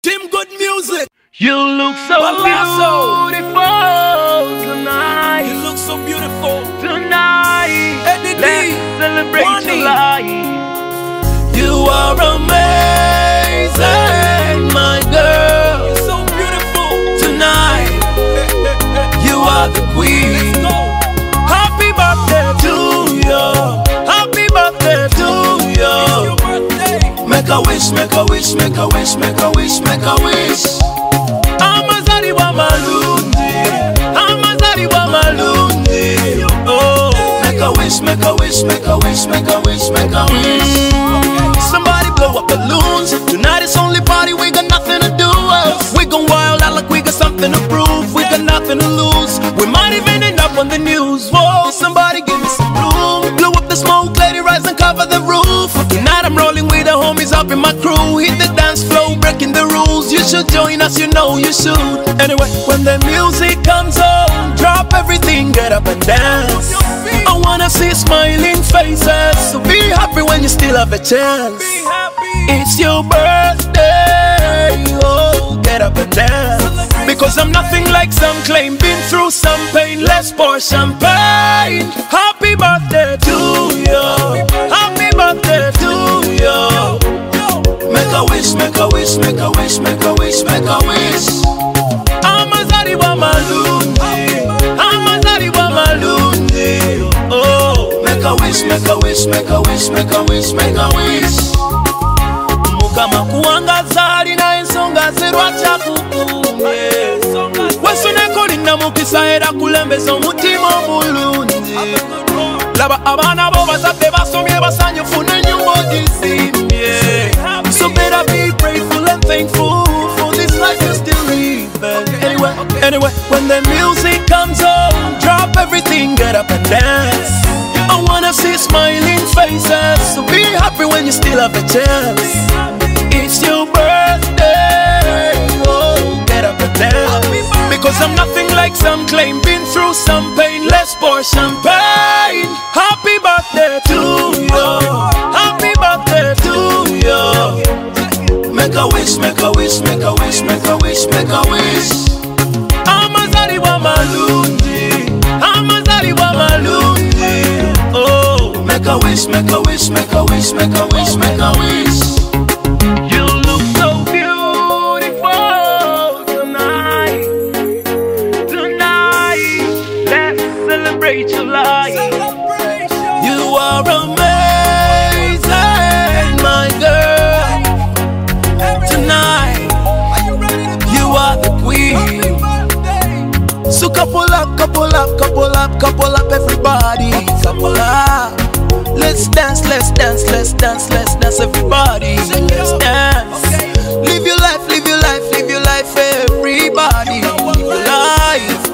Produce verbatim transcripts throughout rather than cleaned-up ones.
Tim Good Music. You look so Palazzo. beautiful tonight. You look so beautiful Tonight, Eddie D. let's celebrate Bonnie. your life. You are amazing, my girl. You're so beautiful tonight. You are the queen. Let's go. Happy birthday to you. Happy birthday to you. It's your birthday. Make a wish, make a wish, make a wish, make a wish, make a wish. Amazaliwa malundi, Amazaliwa malundi. Oh, make a wish, make a wish, make a wish, make a wish, make a wish. Somebody blow up balloons. Tonight it's only party, we got nothing to do. We gon' wild out like we got something to prove. We got nothing to lose. We might even end up on the news. Whoa, somebody give me some room. Blow up the smoke, let it rise and cover the roof. Tonight I'm rolling with the homies up in my crew. Hit the dance floor, breaking the rules. You should join us, you know you should. Anyway, when the music comes on, drop everything, get up and dance. I wanna see smiling faces, so be happy when you still have a chance. It's your birthday, oh, get up and dance. Because I'm nothing like some claim, been through some pain, let's pour champagne. Happy birthday to you, happy birthday to you. Make a wish, make a wish, make a wish, make a wish, make a wish. Amazaliwa malundi, Amazaliwa malundi. Oh, make a wish, make a wish, make a wish, make a wish, make a wish. Mukama kuangaza alina ensonga zerwacha kukumye. Wesuneko lina mukisa era kulembeza omutima omulungi. Laba abaana bo bazadde basomye basanyufu n'ennyumba ogisimbye. So better be grateful and thankful for this life you're still living. Anyway, anyway, when the music comes on, drop everything, get up and dance. I wanna see smiling faces, so be happy when you still have a chance. It's your birthday, oh, get up and dance. Because I'm nothing like some claim, been through some pain, let's pour champagne. Happy birthday to you, happy birthday to you. Make a wish, make a wish, make a wish, make a wish, make a wish. Amazaliwa malundi, Amazaliwa malundi. Oh, make a wish, make a wish, make a wish, make a wish, make a wish. You look so beautiful tonight. Tonight, let's celebrate your life. You are amazing, my girl. Tonight, you are the queen. So couple up, couple up, couple up, couple up, everybody. Couple up. Let's dance, let's dance, let's dance, let's dance, everybody. Let's dance. Live your life, live your life, live your life, everybody. Live your life.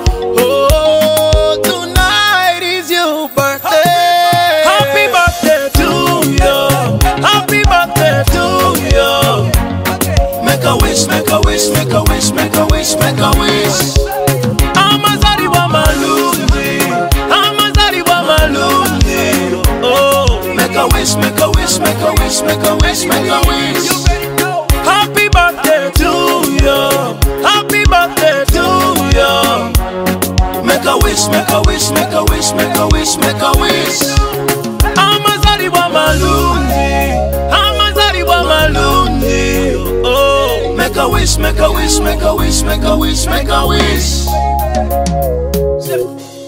Oh, tonight is your birthday. Happy birthday to you. Happy birthday to you. Make a wish, make a wish, make a wish, make a wish, make a wish. Amazaliwa malundi, Amazaliwa malundi. Oh, make a wish, make a wish, make a wish, make a wish, make a wish. Happy birthday to you, happy birthday to you. Make a wish, make a wish, make a wish, make a wish, make a wish. Amazaliwa malundi, Amazaliwa malundi. Oh, make a wish, make a wish, make a wish, make a wish, make a wish.